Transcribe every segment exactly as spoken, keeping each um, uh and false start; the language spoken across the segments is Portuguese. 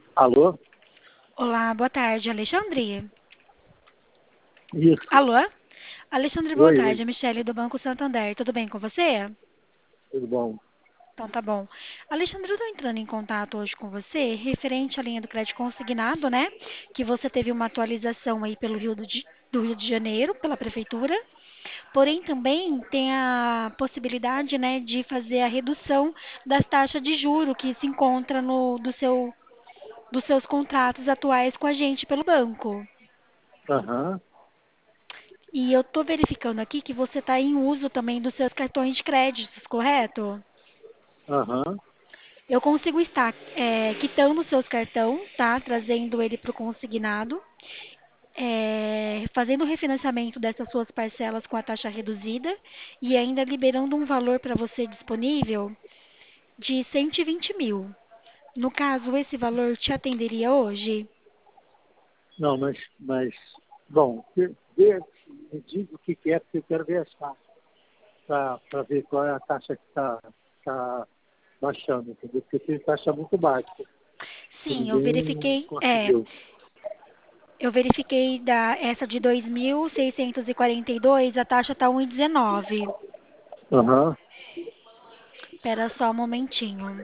Alô? Olá, boa tarde, Alexandre. Isso. Alô? Alexandre, boa Oi, oi. tarde. É Michele do Banco Santander. Tudo bem com você? Tudo bom? Então tá bom. Alexandre, eu estou entrando em contato hoje com você referente à linha do crédito consignado, né? Que você teve uma atualização aí pelo Rio do, de- do Rio de Janeiro, pela prefeitura. Porém, também tem a possibilidade, né, de fazer a redução das taxas de juro que se encontra no do seu dos seus contratos atuais com a gente pelo banco. Aham, E eu estou verificando aqui que você está em uso também dos seus cartões de créditos, correto? aham. Eu consigo estar é, quitando os seus cartões, tá? Trazendo ele para o consignado, é, fazendo o refinanciamento dessas suas parcelas com a taxa reduzida e ainda liberando um valor para você disponível de cento e vinte mil. No caso, esse valor te atenderia hoje? Não, mas, mas bom, vê, vê- me diz o que que é, porque eu quero ver as taxas, para ver qual é a taxa que está tá tá baixando, entendeu? Porque tem taxa muito baixa, que Sim, eu ninguém verifiquei. É, conseguiu. eu verifiquei da essa de dois mil seiscentos e quarenta e dois, a taxa está um e dezenove. Aham. Espera só um momentinho.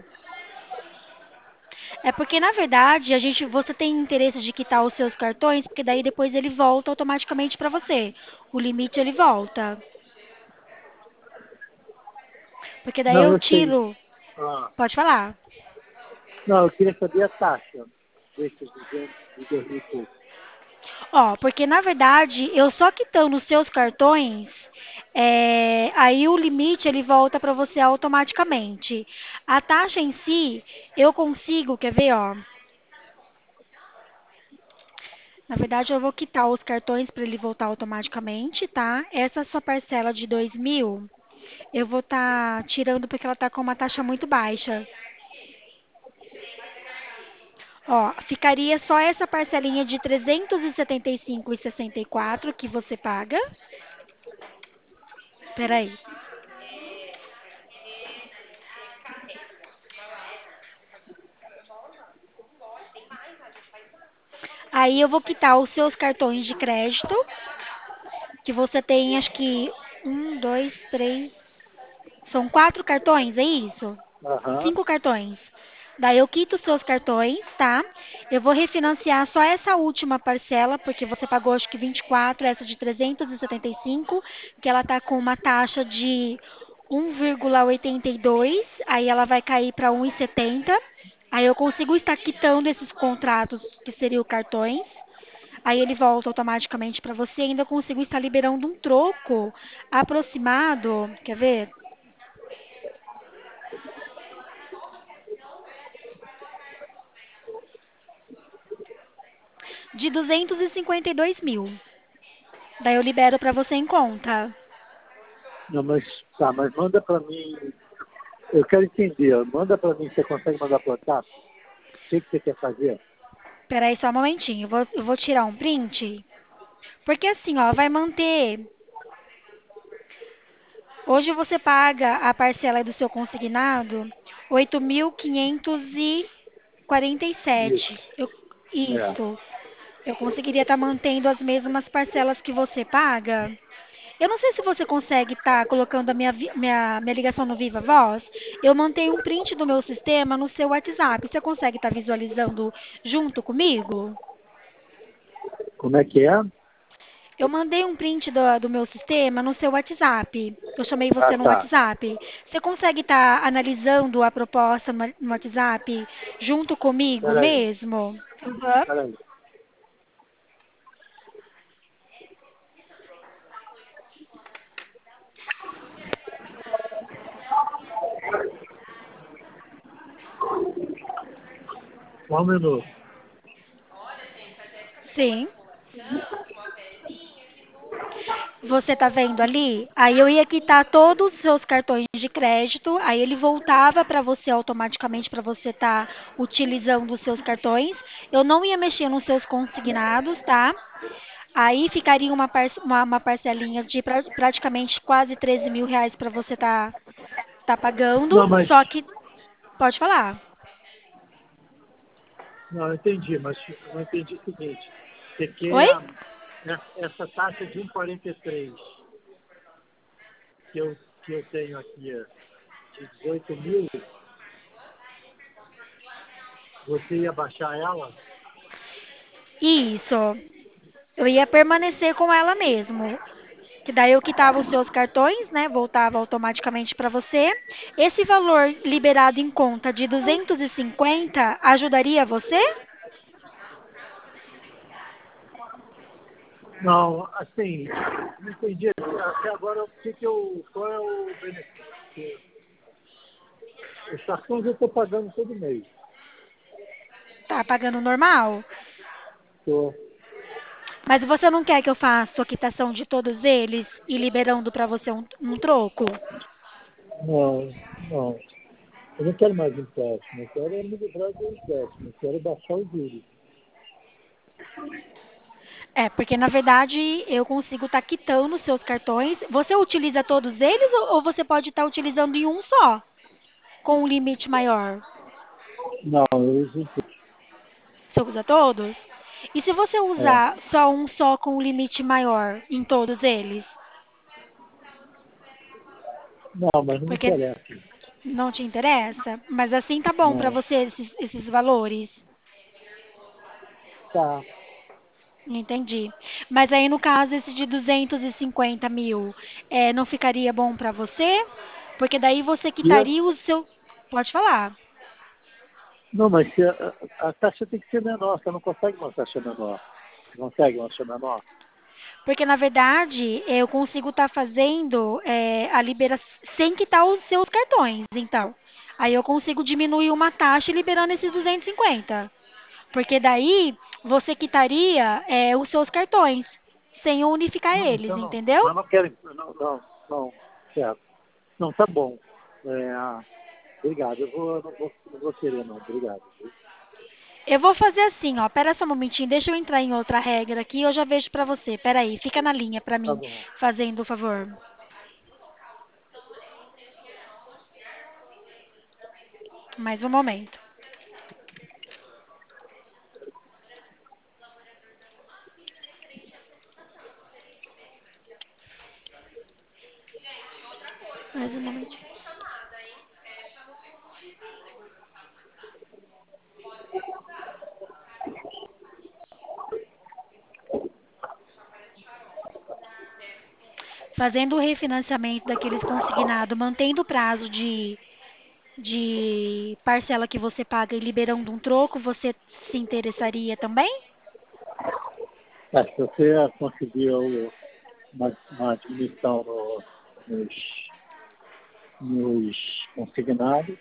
É porque na verdade a gente você tem interesse de quitar os seus cartões, porque daí depois ele volta automaticamente para você. O limite ele volta. Porque daí Não, eu eu sei. tiro. Ah, Pode falar. não, eu queria saber a taxa desses duzentos e dois mil e pouco. Ó, porque na verdade eu só quitando os seus cartões, é, aí o limite ele volta para você automaticamente. A taxa em si, eu consigo, quer ver, ó? Na verdade, eu vou quitar os cartões para ele voltar automaticamente, tá? Essa sua parcela de dois mil, eu vou estar tirando porque ela está com uma taxa muito baixa. Ó, ficaria só essa parcelinha de trezentos e setenta e cinco e sessenta e quatro que você paga. Peraí. Aí eu vou quitar os seus cartões de crédito, que você tem, acho que um, dois, três, são quatro cartões, é isso? Aham. Cinco cartões. Daí eu quito os seus cartões, tá? Eu vou refinanciar só essa última parcela, porque você pagou acho que vinte e quatro, essa de trezentos e setenta e cinco, que ela tá com uma taxa de um vírgula oitenta e dois, aí ela vai cair para um vírgula setenta. Aí eu consigo estar quitando esses contratos, que seriam cartões. Aí ele volta automaticamente para você, ainda consigo estar liberando um troco aproximado, quer ver? De duzentos e cinquenta e dois mil. Daí eu libero para você em conta. Não, mas tá, mas manda para mim. Eu quero entender. Manda para mim, você consegue mandar para o WhatsApp? O que, que você quer fazer? Peraí só um momentinho, eu vou, eu vou tirar um print. Porque assim, ó, vai manter. Hoje você paga a parcela do seu consignado oito mil quinhentos e quarenta e sete. Isso. Eu, É. isso. Eu conseguiria estar mantendo as mesmas parcelas que você paga. Eu não sei se você consegue estar colocando a minha, vi- minha, minha ligação no Viva Voz. Eu mantenho um print do meu sistema no seu WhatsApp. Você consegue estar visualizando junto comigo? Como é que é? Eu mandei um print do, do meu sistema no seu WhatsApp. Eu chamei Ah, você no tá. WhatsApp. Você consegue estar analisando a proposta no, no WhatsApp junto comigo Peraí, mesmo? Aham. peraí. Só um minuto. Sim. Você está vendo ali? Aí eu ia quitar todos os seus cartões de crédito, aí ele voltava para você automaticamente para você estar utilizando os seus cartões. Eu não ia mexer nos seus consignados, tá? Aí ficaria uma, par uma, uma parcelinha de pra praticamente quase treze mil reais para você estar tá, tá pagando. Não, mas, Só que, pode falar. Não, eu entendi, mas eu não entendi o seguinte. Você quer Oi? a- essa taxa de um vírgula quarenta e três que eu, que eu tenho aqui é, de dezoito mil, você ia baixar ela? Isso. Eu ia permanecer com ela mesmo. Que daí eu quitava os seus cartões, né? Voltava automaticamente para você. Esse valor liberado em conta de duzentos e cinquenta ajudaria você? Não, assim, não entendi. Até agora, o que que eu, qual é o benefício? Porque os cartões eu estou pagando todo mês. Tá pagando normal? Tô, Mas você não quer que eu faça a quitação de todos eles e liberando para você um, um troco? não, não. Eu não quero mais empréstimo. Eu quero é me livrar do empréstimo. Eu quero baixar os juros. É, porque na verdade eu consigo estar quitando os seus cartões. Você utiliza todos eles ou, ou você pode estar utilizando em um só, com um limite maior? Não, eu uso tudo. Você usa todos? E se você É. usar só um só com um limite maior em todos eles? Não, mas não me Porque interessa. não te interessa? Mas assim tá bom pra Não. você esses, esses valores? Tá. Entendi. Mas aí no caso esse de duzentos e cinquenta mil, é, não ficaria bom pra você? Porque daí você E eu, quitaria o seu. Pode falar. não, mas se a, a, a taxa tem que ser menor. Você não consegue uma taxa menor. Você consegue uma taxa menor? Porque na verdade eu consigo estar fazendo é, a liberação sem quitar os seus cartões. Então, aí eu consigo diminuir uma taxa e liberando esses duzentos e cinquenta. Porque daí você quitaria é, os seus cartões, sem unificar Não, eles, então não. entendeu? Mas não quero. Não, não, não. Certo. Não, tá bom. É, obrigado. Eu vou, não, vou, não vou querer, não. Obrigado. Eu vou fazer assim, ó. Pera só um momentinho, deixa eu entrar em outra regra aqui e eu já vejo pra você. Pera aí, fica na linha pra Tá mim, bom. fazendo o favor. Mais um momento. Mais um momentinho. Fazendo o refinanciamento daqueles consignados, mantendo o prazo de, de parcela que você paga e liberando um troco, você se interessaria também? É, se você conseguiu uma, uma diminuição no, nos, nos consignados,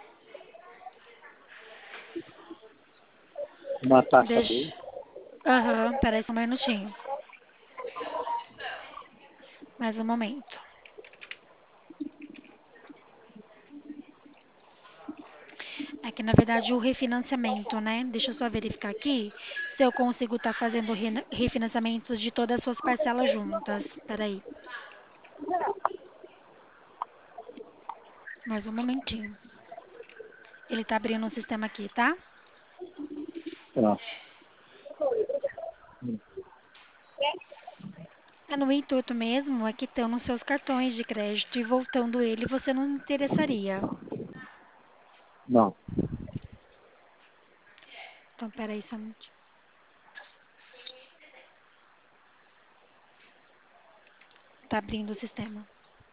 uma taxa Deixa. boa. Aham, peraí só um minutinho. Mais um momento. É que na verdade o refinanciamento, né? Deixa eu só verificar aqui se eu consigo estar fazendo re- refinanciamentos de todas as suas parcelas juntas. Peraí, mais um momentinho. Ele tá abrindo o sistema aqui, tá? Tá. É no intuito mesmo, é quitando os seus cartões de crédito e voltando ele, você não interessaria. Não. Então, peraí só um minutinho. Tá abrindo o sistema.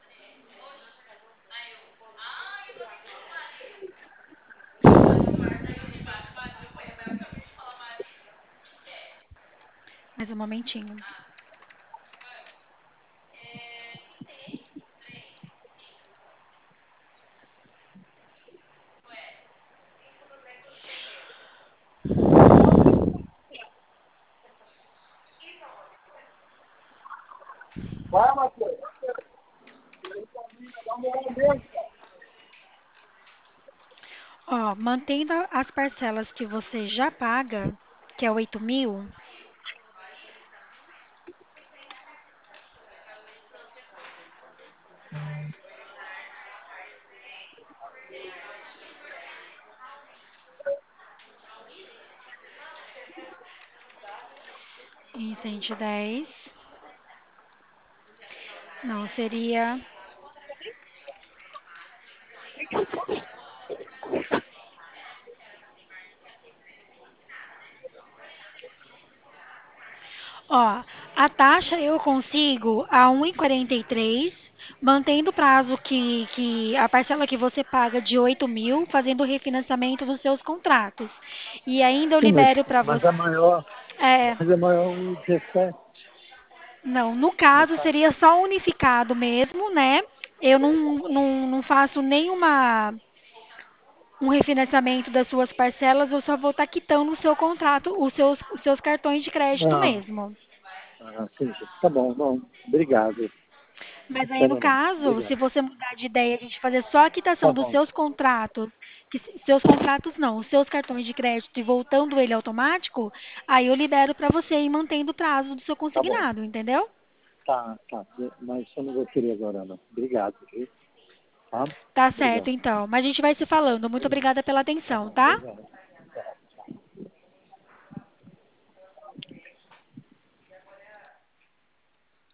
Mais um momentinho. Vai, Matheus. Dá uma olhada mesmo. Ó, mantendo as parcelas que você já paga, que é oito mil, em cento e dez. Não, seria. Ó, a taxa eu consigo a um e quarenta e três, mantendo o prazo que, que a parcela que você paga de oito mil, fazendo o refinanciamento dos seus contratos. E ainda eu Sim, mas, libero para mas você. é maior, É, mas é maior o dezessete. não, no Não caso tá? seria só unificado mesmo, né? Eu não, não, não faço nenhuma um refinanciamento das suas parcelas, eu só vou estar quitando o seu contrato, os seus, os seus cartões de crédito Não. mesmo. Ah, sim, sim. Tá bom, não. Obrigado. Mas aí, no Pena não. caso, se Obrigado. você mudar de ideia, a gente fazer só a Tá quitação dos bom, seus contratos, que se- seus contratos não, os seus cartões de crédito e voltando ele automático, aí eu libero para você ir mantendo o prazo do seu tá bom. consignado, entendeu? Tá, tá. Mas eu não vou querer agora, não. Obrigado, viu? Tá? Tá certo, Obrigado. então. Mas a gente vai se falando. Muito obrigada pela Tá atenção, bom, tá? obrigado.